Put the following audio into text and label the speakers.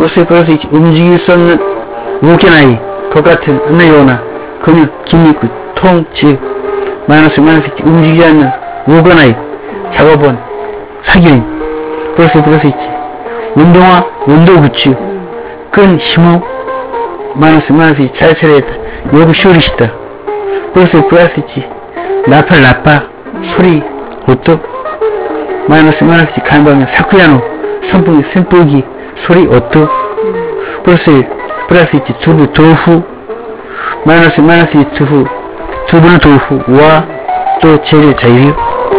Speaker 1: 플러스 1 움직일 수 없는 무게나이 똑같은 어느 요나 근육,筋肉, 통, 즉 마이너스 1 움직이지 않는 무거나이 작업원, 사기인 플러스 1 운동화, 운동구추 끈, 힘호 마이너스 1 자세레다 요구 쇼리시다 플러스 1 라파 소리 옷도 마이너스 1 간방면 사쿠야노 선풍기扇風기 소리 옷도 플러스 1 두부 도후 마이너스 1 두부 두부는 도후와 또 재료 자유